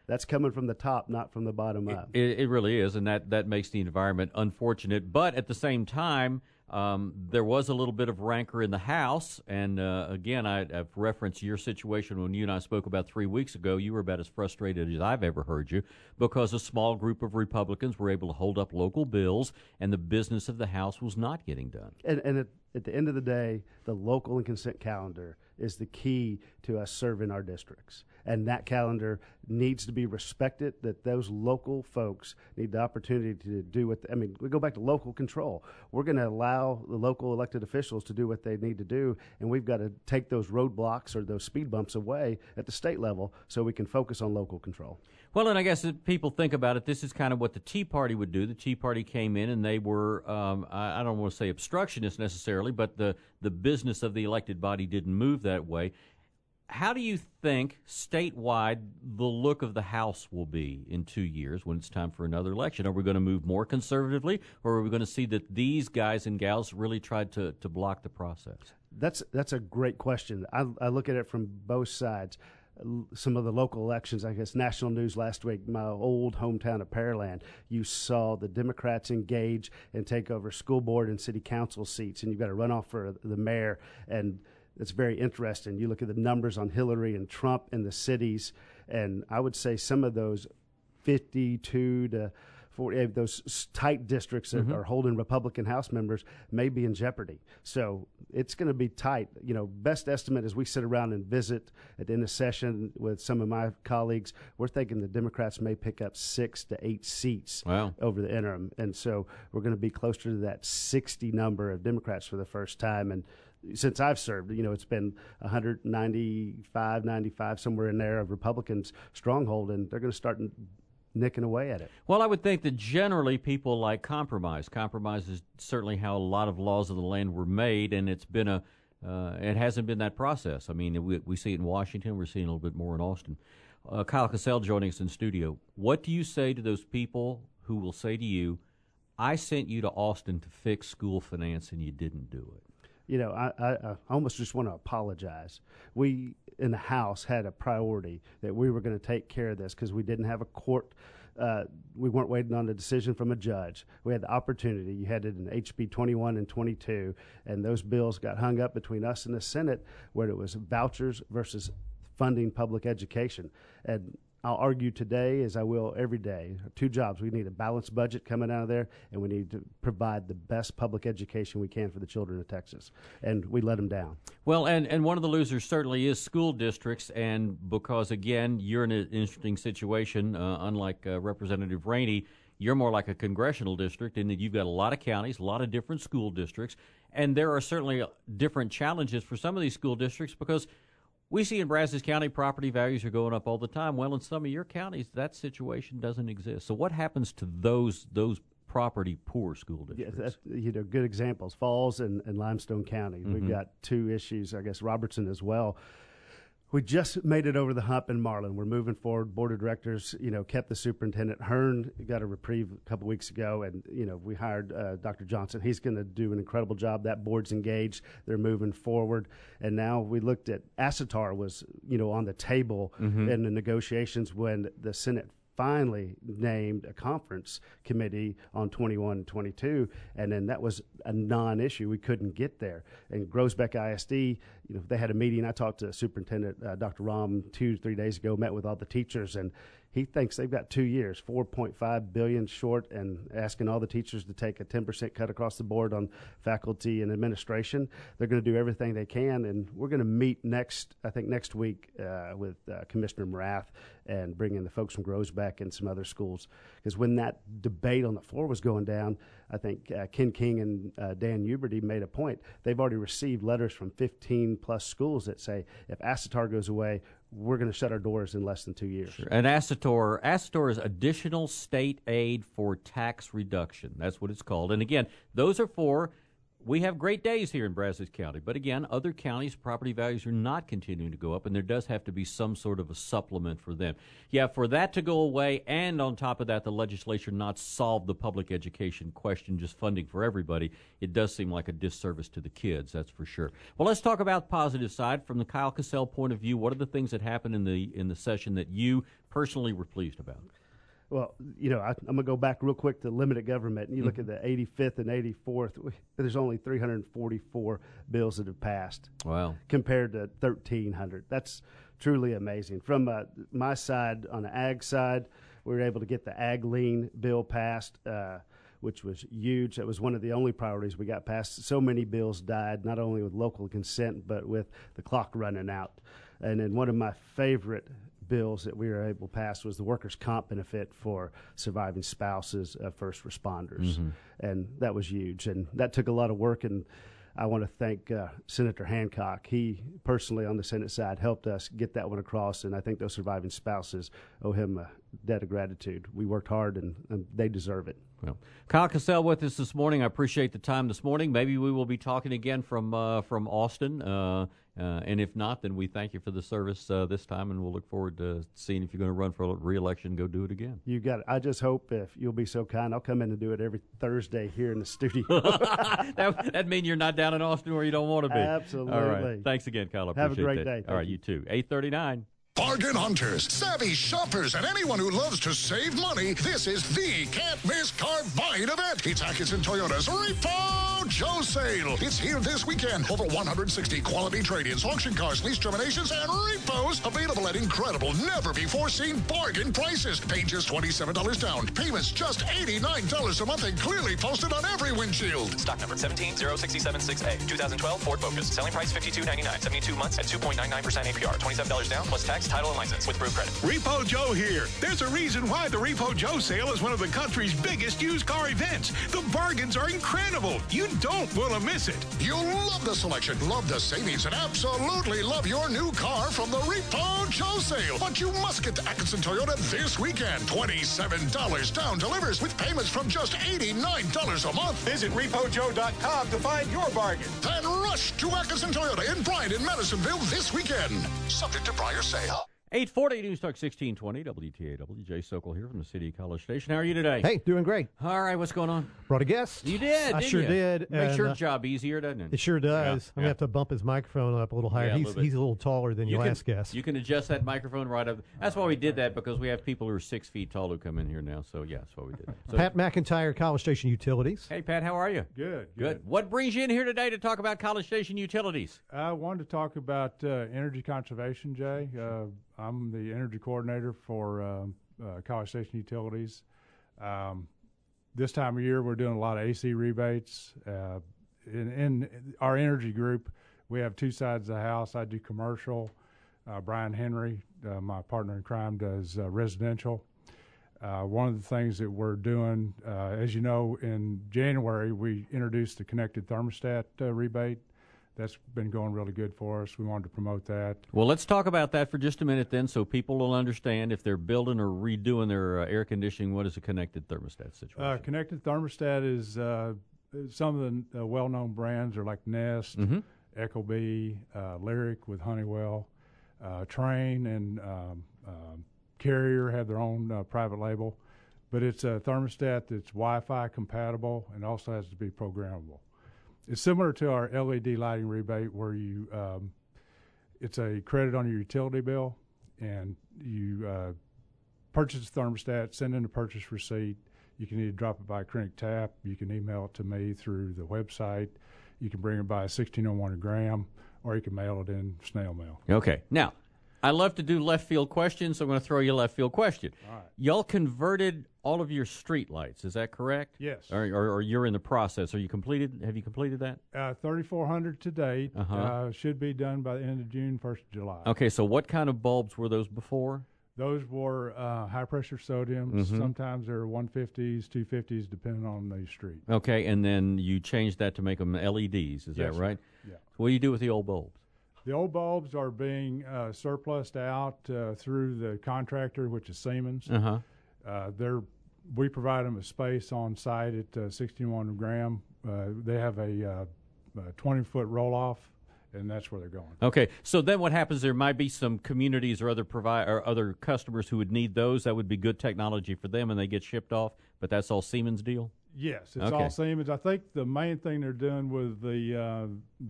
That's coming from the top, not from the bottom up. It really is, and that makes the environment unfortunate. But at the same time, there was a little bit of rancor in the House, and again, I've referenced your situation when you and I spoke about 3 weeks ago. You were about as frustrated as I've ever heard you because a small group of Republicans were able to hold up local bills, and the business of the House was not getting done. And at the end of the day, the local and consent calendar is the key to us serving our districts. And that calendar needs to be respected, that those local folks need the opportunity to do what, we go back to local control. We're going to allow the local elected officials to do what they need to do, and we've got to take those roadblocks or those speed bumps away at the state level so we can focus on local control. Well, and I guess if people think about it, this is kind of what the Tea Party would do. The Tea Party came in and they were, I don't want to say obstructionists necessarily, but the business of the elected body didn't move that way. How do you think statewide the look of the House will be in 2 years when it's time for another election? Are we going to move more conservatively, or are we going to see that these guys and gals really tried to block the process? That's a great question. I look at it from both sides. Some of the local elections, I guess national news last week, my old hometown of Pearland, you saw the Democrats engage and take over school board and city council seats, and you've got a runoff for the mayor, and it's very interesting. You look at the numbers on Hillary and Trump in the cities, and I would say some of those 52 to 48, those tight districts that are holding Republican House members may be in jeopardy. So it's going to be tight. Best estimate as we sit around and visit at the end of session with some of my colleagues, we're thinking the Democrats may pick up 6 to 8 seats over the interim. And so we're going to be closer to that 60 number of Democrats for the first time. And since I've served, it's been 195, 95, somewhere in there of Republicans stronghold, and they're going to start nicking away at it. Well, I would think that generally people like compromise. Compromise is certainly how a lot of laws of the land were made, and it's been it hasn't been that process. I mean, we see it in Washington. We're seeing a little bit more in Austin. Kyle Cassell joining us in studio. What do you say to those people who will say to you, I sent you to Austin to fix school finance and you didn't do it? I almost just want to apologize. We in the House had a priority that we were going to take care of this because we didn't have a court. We weren't waiting on a decision from a judge. We had the opportunity. You had it in HB 21 and 22, and those bills got hung up between us and the Senate where it was vouchers versus funding public education. And I'll argue today, as I will every day, 2 jobs. We need a balanced budget coming out of there, and we need to provide the best public education we can for the children of Texas. And we let them down. Well, and one of the losers certainly is school districts, and because, again, you're in an interesting situation, unlike Representative Rainey, you're more like a congressional district in that you've got a lot of counties, a lot of different school districts, and there are certainly different challenges for some of these school districts because we see in Brazos County property values are going up all the time. Well, in some of your counties, that situation doesn't exist. So what happens to those property poor school districts? Yeah, good examples, Falls and Limestone County. We've got 2 issues, I guess Robertson as well. We just made it over the hump in Marlin. We're moving forward. Board of directors, kept the superintendent. Hearn got a reprieve a couple weeks ago, and, we hired Dr. Johnson. He's going to do an incredible job. That board's engaged. They're moving forward. And now we looked at Asatar was, on the table in the negotiations when the Senate finally named a conference committee on 21 and 22, and then that was a non-issue. We couldn't get there. And Groesbeck ISD, they had a meeting. I talked to Superintendent Dr. Rahm 2-3 days ago, met with all the teachers, and he thinks they've got 2 years, $4.5 billion short, and asking all the teachers to take a 10% cut across the board on faculty and administration. They're going to do everything they can, and we're going to meet next week with Commissioner Morath and bring in the folks from Groesbeck and some other schools. Because when that debate on the floor was going down, I think Ken King and Dan Huberty made a point. They've already received letters from 15-plus schools that say, if Asatar goes away, we're going to shut our doors in less than 2 years. Sure. And Asator is additional state aid for tax reduction. That's what it's called. And again, those are for We have great days here in Brazos County, but again, other counties' property values are not continuing to go up, and there does have to be some sort of a supplement for them. Yeah, for that to go away, and on top of that, the legislature not solve the public education question, just funding for everybody, it does seem like a disservice to the kids, that's for sure. Well, let's talk about the positive side. From the Kyle Cassell point of view, what are the things that happened in the session that you personally were pleased about? Well, I'm going to go back real quick to limited government. And you look at the 85th and 84th, there's only 344 bills that have passed. Wow. Compared to 1,300. That's truly amazing. From my side, on the ag side, we were able to get the ag lien bill passed, which was huge. That was one of the only priorities we got passed. So many bills died, not only with local consent, but with the clock running out. And then one of my favorite bills that we were able to pass was the workers' comp benefit for surviving spouses of first responders. And that was huge. And that took a lot of work, and I want to thank Senator Hancock. He personally, on the Senate side, helped us get that one across, and I think those surviving spouses owe him a debt of gratitude. We worked hard, and they deserve it. Well, Kyle Cassell with us this morning. I appreciate the time this morning. Maybe we will be talking again from Austin. And if not, then we thank you for the service this time, and we'll look forward to seeing if you're going to run for re-election, go do it again. You got it. I just hope, if you'll be so kind, I'll come in and do it every Thursday here in the studio. That means you're not down in Austin where you don't want to be. Absolutely. All right. Thanks again, Kyle. I appreciate Have a great that. day. All right, you too. 8:39. Bargain hunters, savvy shoppers, and anyone who loves to save money, this is the can't-miss car buying event. It's Atkinson Toyota's Repo Joe Sale. It's here this weekend. Over 160 quality trade-ins, auction cars, lease terminations, and repos available at incredible, never-before-seen bargain prices. Pay just $27 down. Payments just $89 a month and clearly posted on every windshield. Stock number 1706766A. 2012 Ford Focus. Selling price $52.99. 72 months at 2.99% APR. $27 down plus tax, title, and license with approved credit. Repo Joe here. There's a reason why the Repo Joe sale is one of the country's biggest used car events. The bargains are incredible. You don't want to miss it. You'll love the selection, love the savings, and absolutely love your new car from the Repo Joe sale. But you must get to Atkinson Toyota this weekend. $27 down delivers with payments from just $89 a month. Visit RepoJoe.com to find your bargain. Then rush to Atkinson Toyota in Bryant and Madisonville this weekend. Subject to prior sale. 840 News Talk 1620, WTAW. Jay Sokol here from the City College Station. How are you today? Hey, doing great. All right, what's going on? Brought a guest. You did, I sure you? did. Makes your job easier, doesn't it? It sure does. Yeah, I'm going to have to bump his microphone up a little higher. Yeah, He's a little taller than your last guest. You can adjust that microphone right up. That's why we did that, because we have people who are 6 feet tall who come in here now. So, yeah, that's why we did that. So, Pat McIntyre, College Station Utilities. Hey, Pat, how are you? Good. What brings you in here today to talk about College Station Utilities? I wanted to talk about energy conservation, Jay. I'm the energy coordinator for College Station Utilities. This time of year, we're doing a lot of AC rebates. In our energy group, we have two sides of the house. I do commercial. Brian Henry, my partner in crime, does residential. One of the things that we're doing, as you know, in January, we introduced the connected thermostat rebate. That's been going really good for us. We wanted to promote that. Well, let's talk about that for just a minute then, so people will understand if they're building or redoing their air conditioning, what is a connected thermostat situation? Connected thermostat is some of the well-known brands are like Nest, Ecobee, Lyric with Honeywell, Trane and Carrier have their own private label. But it's a thermostat that's Wi-Fi compatible and also has to be programmable. It's similar to our LED lighting rebate, where you it's a credit on your utility bill, and you purchase the thermostat, send in a purchase receipt. You can either drop it by Krennic Tap, you can email it to me through the website, you can bring it by 1601 a gram, or you can mail it in snail mail. Okay. Now, I love to do left field questions, so I'm going to throw you a left field question. All right. Y'all converted all of your street lights, is that correct? Yes. Or you're in the process. Have you completed that? 3,400 to date. Should be done by the end of June, 1st of July. Okay, so what kind of bulbs were those before? Those were high-pressure sodiums. Sometimes they're 150s, 250s, depending on the street. Okay, and then you changed that to make them LEDs, is that right? Yeah. What do you do with the old bulbs? The old bulbs are being surplused out through the contractor, which is Siemens. They're we provide them a space on site at 61 Graham. They have a 20-foot roll-off, and that's where they're going. Okay, so then what happens? There might be some communities or other customers who would need those. That would be good technology for them, and they get shipped off. But that's all Siemens deal. Yes, it's all Siemens. I think the main thing they're doing with the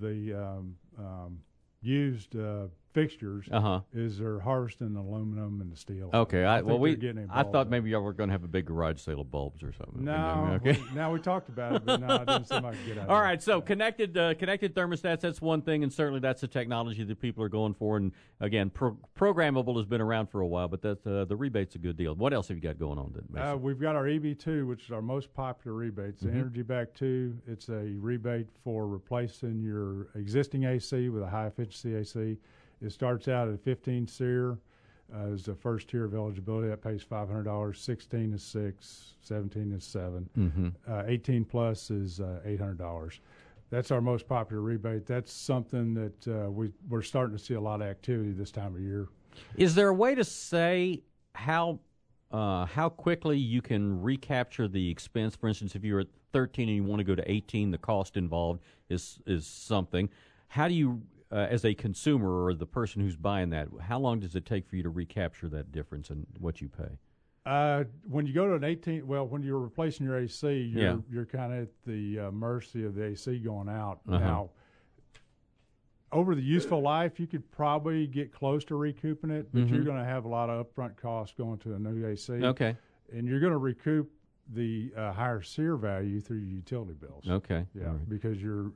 used fixtures is they're harvesting the aluminum and the steel. Okay, I thought maybe y'all were going to have a big garage sale of bulbs or something. No, we talked about it, but no, I didn't seem like a good idea. All right, so connected thermostats, that's one thing, and certainly that's the technology that people are going for. And again, programmable has been around for a while, but the rebate's a good deal. What else have you got going on then? We've got our EV2, which is our most popular rebate. It's the Energy Back 2. It's a rebate for replacing your existing AC with a high-efficiency AC. It starts out at 15 SEER is the first tier of eligibility. That pays $500. 16 is $600. 17 is $700. 18 plus is $800. That's our most popular rebate. That's something that we're starting to see a lot of activity this time of year. Is there a way to say how quickly you can recapture the expense? For instance, if you're at 13 and you want to go to 18, the cost involved is something. How do you as a consumer or the person who's buying that, how long does it take for you to recapture that difference in what you pay? When you go to an 18, when you're replacing your AC, you're kind of at the mercy of the AC going out. Now, over the useful life, you could probably get close to recouping it, but you're going to have a lot of upfront costs going to a new AC. Okay. And you're going to recoup the higher SEER value through your utility bills. Okay. Yeah, because you're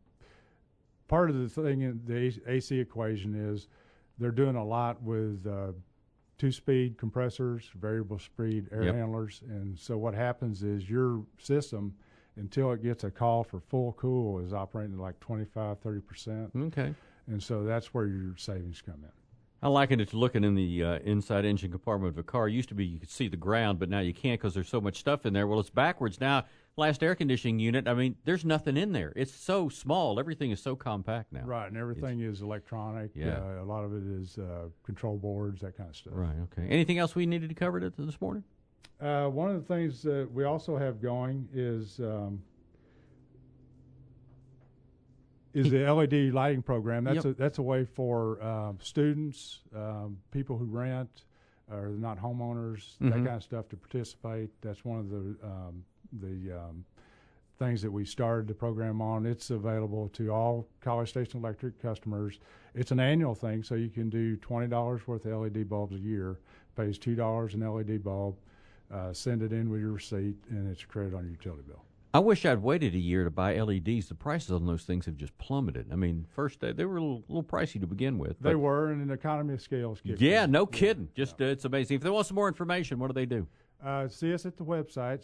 part of the thing in the AC equation is they're doing a lot with two-speed compressors, variable speed air handlers, and so what happens is your system, until it gets a call for full cool, is operating at like 25-30%. Okay. And so that's where your savings come in. I liken it to looking in the inside engine compartment of a car. It used to be you could see the ground, but now you can't because there's so much stuff in there. Well, it's backwards now. Last air conditioning unit, I mean, there's nothing in there. It's so small. Everything is so compact now. Right, and everything is electronic. A lot of it is control boards, that kind of stuff. Right, okay. Anything else we needed to cover this morning? One of the things that we also have going is the LED lighting program. That's a way for students, people who rent, or not homeowners, that kind of stuff to participate. That's one of the things that we started the program on. It's available to all College Station Electric customers. It's an annual thing, so you can do $20 worth of LED bulbs a year. Pays $2 an LED bulb. Send it in with your receipt, and it's a credit on your utility bill. I wish I'd waited a year to buy LEDs. The prices on those things have just plummeted. I mean, first they were a little pricey to begin with. They were, and an economy of scale is kicked in. No yeah. kidding. Just it's amazing. If they want some more information, what do they do? See us at the website,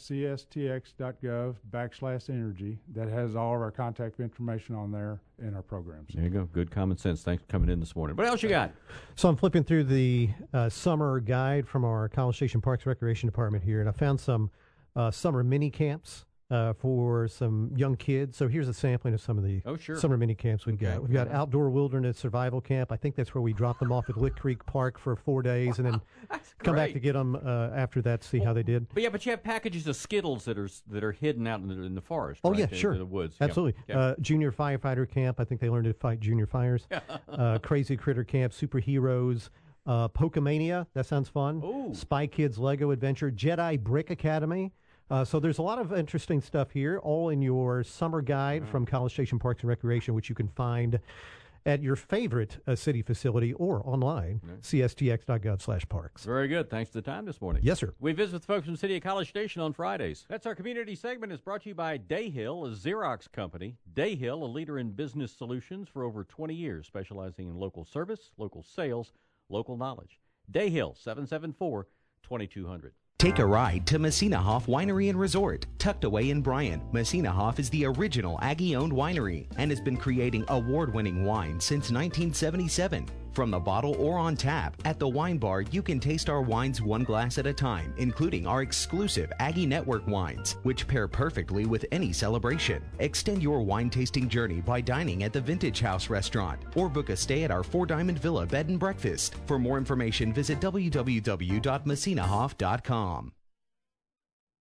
cstx.gov/energy. That has all of our contact information on there and our programs. There you go. Good common sense. Thanks for coming in this morning. What else you got? So I'm flipping through the summer guide from our College Station Parks Recreation Department here, and I found some summer mini camps for some young kids. So here's a sampling of some of the summer mini camps we've got. We've got Outdoor Wilderness Survival Camp. I think that's where we drop them off at Lick Creek Park for 4 days and then come back to get them after that to see how they did. But you have packages of Skittles that are hidden out in the forest. Oh, right? yeah, sure. In the woods. Absolutely. Yeah. Junior Firefighter Camp. I think they learned to fight junior fires. Crazy Critter Camp, Superheroes. Pokemania. That sounds fun. Ooh. Spy Kids Lego Adventure. Jedi Brick Academy. So there's a lot of interesting stuff here, all in your summer guide from College Station Parks and Recreation, which you can find at your favorite city facility or online, cstx.gov/parks. Very good. Thanks for the time this morning. Yes, sir. We visit with folks from the city of College Station on Fridays. That's our community segment. It's brought to you by Dayhill, a Xerox company. Dayhill, a leader in business solutions for over 20 years, specializing in local service, local sales, local knowledge. Dayhill, 774-2200. Take a ride to Messina Hoff Winery and Resort. Tucked away in Bryan, Messina Hoff is the original Aggie-owned winery and has been creating award-winning wine since 1977. From the bottle or on tap, at the wine bar, you can taste our wines one glass at a time, including our exclusive Aggie Network wines, which pair perfectly with any celebration. Extend your wine tasting journey by dining at the Vintage House restaurant or book a stay at our Four Diamond Villa Bed and Breakfast. For more information, visit www.messinahoff.com.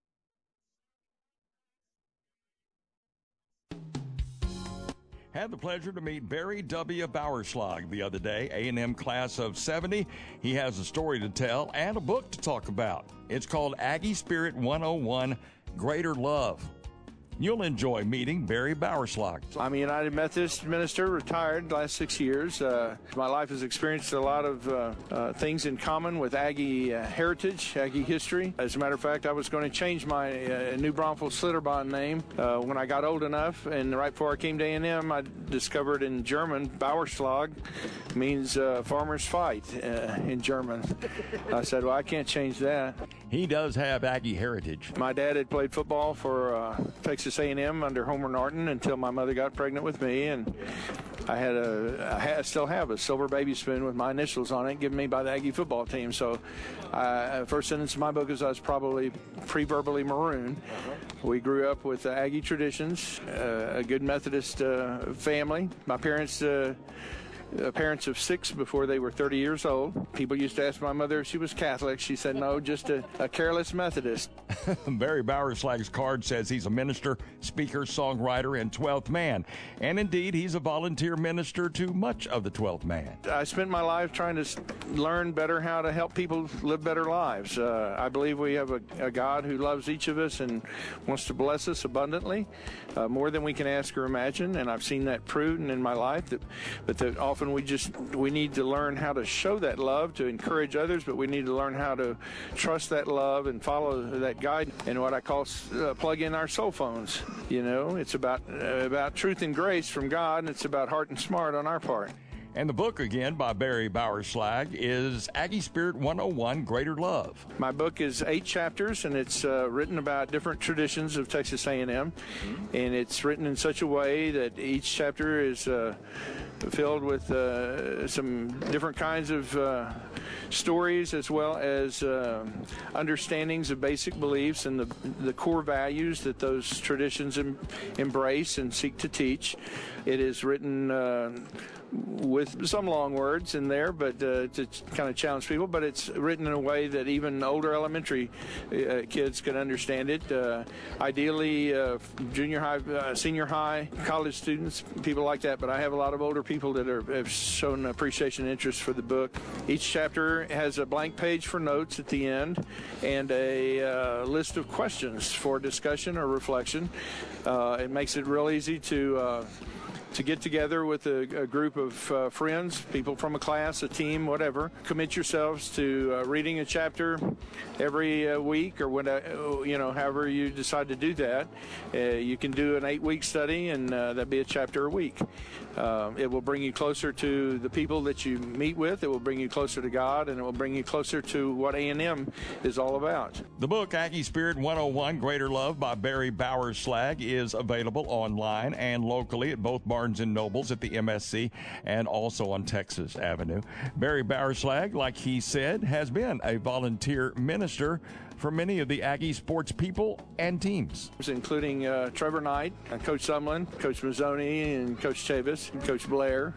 Had the pleasure to meet Barry W. Bauerschlag the other day, A&M class of 70. He has a story to tell and a book to talk about. It's called Aggie Spirit 101, Greater Love. You'll enjoy meeting Barry Bauerschlag. I'm a United Methodist minister, retired the last 6 years. My life has experienced a lot of things in common with Aggie heritage, Aggie history. As a matter of fact, I was going to change my New Braunfels Schlitterbahn name when I got old enough, and right before I came to A&M, I discovered in German, Bauerschlag means farmer's fight in German. I said, well, I can't change that. He does have Aggie heritage. My dad had played football for Texas A&M under Homer Norton until my mother got pregnant with me, and I still have a silver baby spoon with my initials on it given me by the Aggie football team. So first sentence of my book is I was probably pre-verbally maroon. We grew up with Aggie traditions, a good Methodist family. My parents of 6 before they were 30 years old. People used to ask my mother if she was Catholic. She said, no, just a careless Methodist. Barry Bauerschlag's card says he's a minister, speaker, songwriter, and 12th man. And indeed, he's a volunteer minister to much of the 12th man. I spent my life trying to learn better how to help people live better lives. I believe we have a God who loves each of us and wants to bless us abundantly, more than we can ask or imagine. And I've seen that proven in my life, that often we need to learn how to show that love, to encourage others, but we need to learn how to trust that love and follow that guide and what I call plug in our soul phones. You know, it's about truth and grace from God, and it's about heart and smart on our part. And the book, again, by Barry Bauerschlag, is Aggie Spirit 101, Greater Love. My book is 8 chapters, and it's written about different traditions of Texas A&M. And it's written in such a way that each chapter is filled with some different kinds of stories, as well as understandings of basic beliefs and the core values that those traditions embrace and seek to teach. It is written with some long words in there, but to kind of challenge people, but it's written in a way that even older elementary kids can understand it. Ideally, junior high, senior high, college students, people like that, but I have a lot of older people that have shown appreciation and interest for the book. Each chapter has a blank page for notes at the end and a list of questions for discussion or reflection. It makes it real easy to get together with a group of friends, people from a class, a team, whatever. Commit yourselves to reading a chapter every week, or when, however you decide to do that. You can do an 8-week study, and that'd be a chapter a week. It will bring you closer to the people that you meet with. It will bring you closer to God, and it will bring you closer to what A&M is all about. The book, Aggie Spirit 101, Greater Love by Barry Bauerschlag, is available online and locally at both Barnes & Nobles at the MSC and also on Texas Avenue. Barry Bauerschlag, like he said, has been a volunteer minister for many of the Aggie sports people and teams, including Trevor Knight, Coach Sumlin, Coach Mazzoni, and Coach Chavis, and Coach Blair.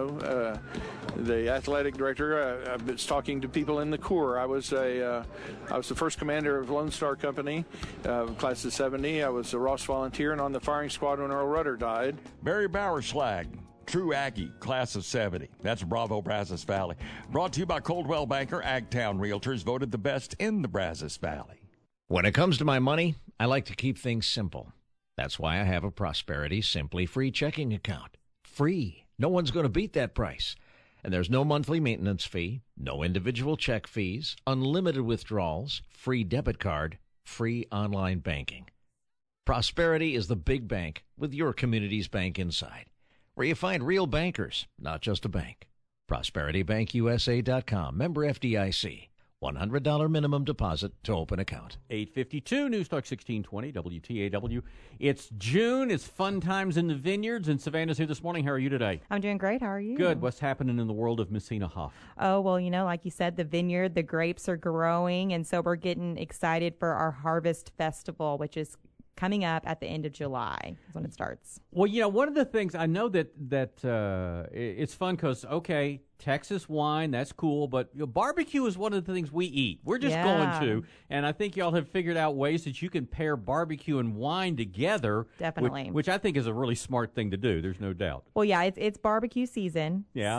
The athletic director. I was talking to people in the Corps. I was the first commander of Lone Star Company, class of 70. I was a Ross volunteer and on the firing squad when Earl Rudder died. Barry Bauerschlag, True Aggie, class of 70. That's Bravo, Brazos Valley. Brought to you by Coldwell Banker, Agtown Realtors, voted the best in the Brazos Valley. When it comes to my money, I like to keep things simple. That's why I have a Prosperity Simply Free checking account. Free. No one's going to beat that price. And there's no monthly maintenance fee, no individual check fees, unlimited withdrawals, free debit card, free online banking. Prosperity is the big bank with your community's bank inside, where you find real bankers, not just a bank. ProsperityBankUSA.com. Member FDIC. $100 minimum deposit to open account. 8:52, News Talk 1620, WTAW. It's June. It's fun times in the vineyards, and Savannah's here this morning. How are you today? I'm doing great. How are you? Good. What's happening in the world of Messina Huff? Oh, well, like you said, the vineyard, the grapes are growing, and so we're getting excited for our Harvest Festival, which is coming up at the end of July is when it starts. Well, one of the things I know that it's fun because, Texas wine, that's cool, but barbecue is one of the things we eat. We're just going to, and I think y'all have figured out ways that you can pair barbecue and wine together. Definitely. Which I think is a really smart thing to do. There's no doubt. Well, yeah, it's barbecue season. Yeah.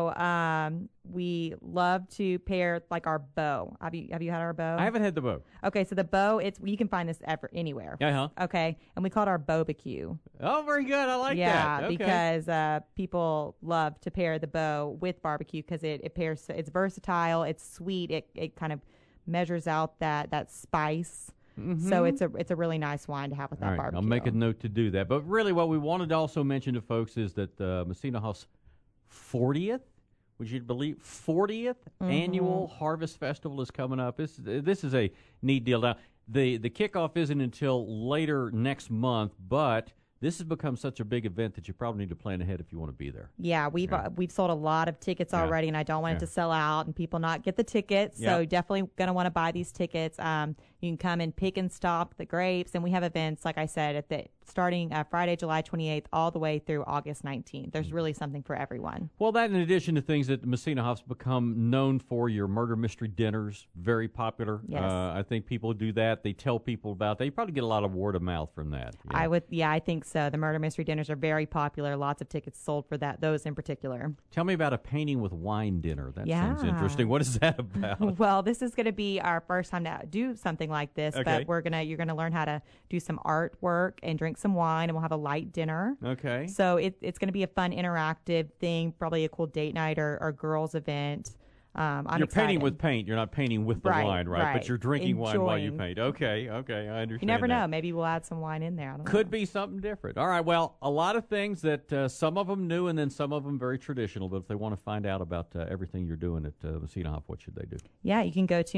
So we love to pair like our bow. Have you had our bow? I haven't had the bow. Okay, so the bow, you can find this anywhere. Uh-huh. Okay, and we call it our barbecue. Oh, very good. I like that. Yeah, Okay. because people love to pair the bow with barbecue because it pairs. It's versatile. It's sweet. It kind of measures out that spice. Mm-hmm. So it's a really nice wine to have with that All right, barbecue. I'll make a note to do that. But really, what we wanted to also mention to folks is that Massena Hough's 40th. Would you believe 40th annual Harvest Festival is coming up? This is a neat deal. Now, the kickoff isn't until later next month, but this has become such a big event that you probably need to plan ahead if you want to be there. Yeah, we've sold a lot of tickets already, and I don't want it to sell out and people not get the tickets. So definitely going to want to buy these tickets. You can come and pick and stop the grapes, and we have events, like I said, starting Friday, July 28th, all the way through August 19th. There's really something for everyone. Well, that in addition to things that Massena Hough's become known for, your murder mystery dinners, very popular. Yes. I think people do that. They tell people about that. You probably get a lot of word of mouth from that. I think so. The murder mystery dinners are very popular. Lots of tickets sold for those in particular. Tell me about a painting with wine dinner. That sounds interesting. What is that about? Well, this is going to be our first time to do something like this, but you're gonna learn how to do some artwork and drink some wine, and we'll have a light dinner. Okay. So it's going to be a fun, interactive thing, probably a cool date night or girls event. You're painting with paint. You're not painting with the wine, right? But you're drinking wine while you paint. Okay, I understand. You never know. Maybe we'll add some wine in there. I don't know. Could be something different. All right, well, a lot of things that some of them new and then some of them very traditional, but if they want to find out about everything you're doing at Massena Hough, what should they do? Yeah, you can go to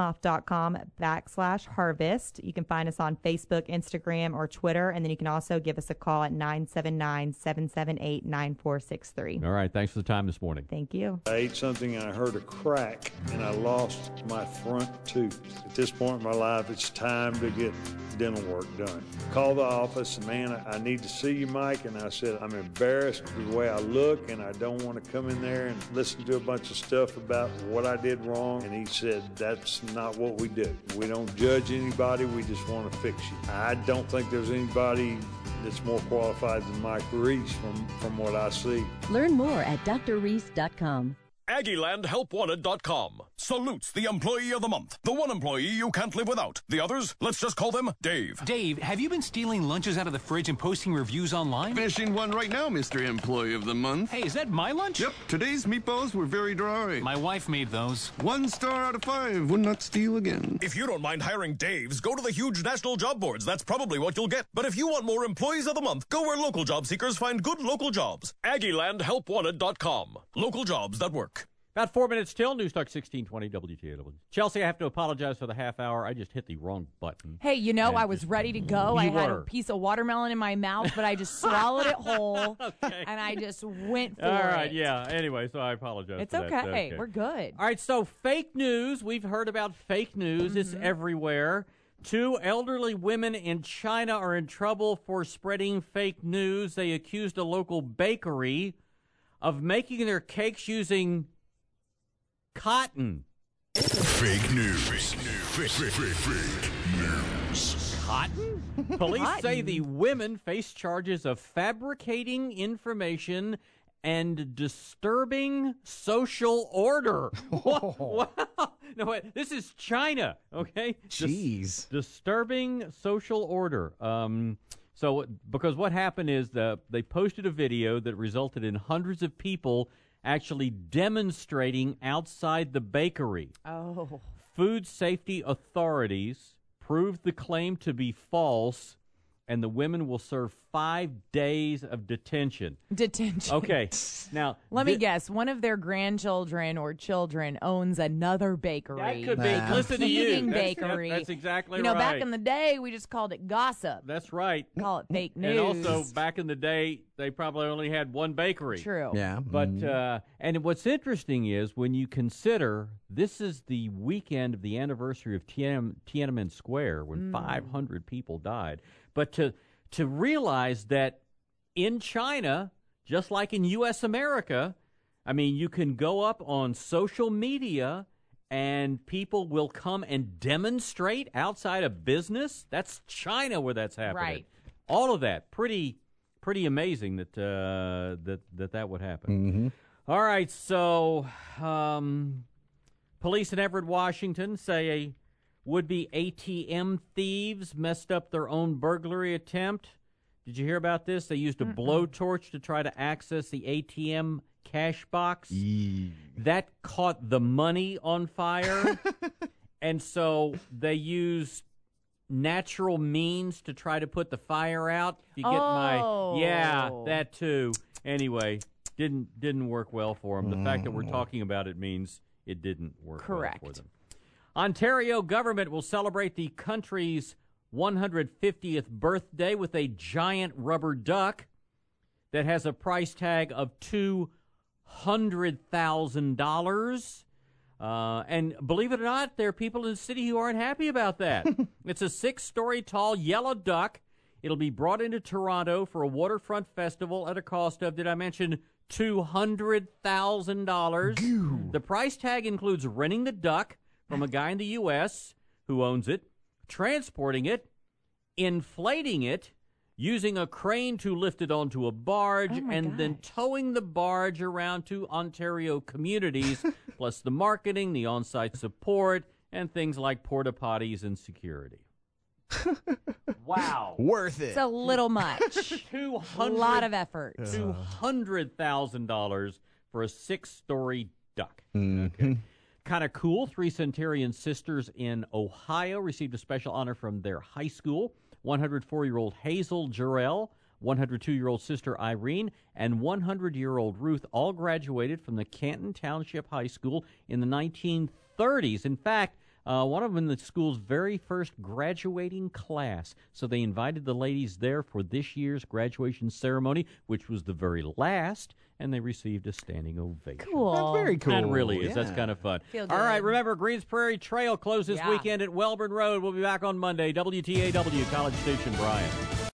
MassenaHough.com/harvest. You can find us on Facebook, Instagram, or Twitter, and then you can also give us a call at 979-778-9463. All right, thanks for the time this morning. Thank you. I ate something and I heard a crack and I lost my front tooth. At this point in my life, it's time to get dental work done. Called the office and, man, I need to see you, Mike. And I said, I'm embarrassed with the way I look and I don't want to come in there and listen to a bunch of stuff about what I did wrong. And he said, that's not what we do. We don't judge anybody. We just want to fix you. I don't think there's anybody that's more qualified than Mike Reese from what I see. Learn more at drreese.com. AggielandHelpWanted.com salutes the employee of the month. The one employee you can't live without. The others, let's just call them Dave. Dave, have you been stealing lunches out of the fridge and posting reviews online? Finishing one right now, Mr. Employee of the Month. Hey, is that my lunch? Yep, today's meatballs were very dry. My wife made those. 1 star out of 5. Would not steal again. If you don't mind hiring Daves, go to the huge national job boards. That's probably what you'll get. But if you want more employees of the month, go where local job seekers find good local jobs. AggielandHelpWanted.com. Local jobs that work. About 4 minutes till, News Talk 1620 WTAW. Chelsea, I have to apologize for the half hour. I just hit the wrong button. Hey, I was ready to go. I had a piece of watermelon in my mouth, but I just swallowed it whole, and I just went for it. All right, yeah. Anyway, so I apologize It's for that. okay. We're good. All right, so fake news. We've heard about fake news. It's everywhere. 2 elderly women in China are in trouble for spreading fake news. They accused a local bakery of making their cakes using cotton. Fake news. Fake news. Cotton? Police say the women face charges of fabricating information and disturbing social order. Wow. No, wait, this is China, okay? Jeez. Disturbing social order. So, because what happened is they posted a video that resulted in hundreds of people actually demonstrating outside the bakery. Oh. Food safety authorities proved the claim to be false, and the women will serve 5 days of detention. Okay. Now, let me guess. One of their grandchildren or children owns another bakery. That could be. Listen to you. Bakery. That's exactly right. right. Back in the day, we just called it gossip. That's right. Call it fake news. And also, back in the day, they probably only had one bakery. True. Yeah. But, and what's interesting is when you consider this is the weekend of the anniversary of Tiananmen Square when 500 people died. But to realize that in China, just like in U.S. America, I mean, you can go up on social media and people will come and demonstrate outside of business. That's China where that's happening. Right. All of that. Pretty amazing that that would happen. Mm-hmm. All right, so police in Everett, Washington say would-be ATM thieves messed up their own burglary attempt. Did you hear about this? They used a blowtorch to try to access the ATM cash box. That caught the money on fire. And so they used natural means to try to put the fire out. You get that too. Anyway, didn't work well for them. The fact that we're talking about it means it didn't work well for them. Ontario government will celebrate the country's 150th birthday with a giant rubber duck that has a price tag of $200,000. And believe it or not, there are people in the city who aren't happy about that. It's a 6-story tall yellow duck. It'll be brought into Toronto for a waterfront festival at a cost of, did I mention, $200,000. The price tag includes renting the duck from a guy in the U.S. who owns it, transporting it, inflating it, using a crane to lift it onto a barge, and then towing the barge around to Ontario communities, plus the marketing, the on-site support, and things like porta potties and security. Wow. Worth it. It's a little much. A lot of effort. $200,000 for a 6-story duck. Mm-hmm. Okay. Kind of cool. 3 Centurion sisters in Ohio received a special honor from their high school. 104-year-old Hazel Jarrell, 102-year-old sister Irene, and 100-year-old Ruth all graduated from the Canton Township High School in the 1930s. In fact, one of them in the school's very first graduating class. So they invited the ladies there for this year's graduation ceremony, which was the very last, and they received a standing ovation. Cool. That's very cool. That really is. That's kind of fun. Feel All right, good. remember, Greens Prairie Trail closes this weekend at Welborn Road. We'll be back on Monday. WTAW, College Station, Bryan.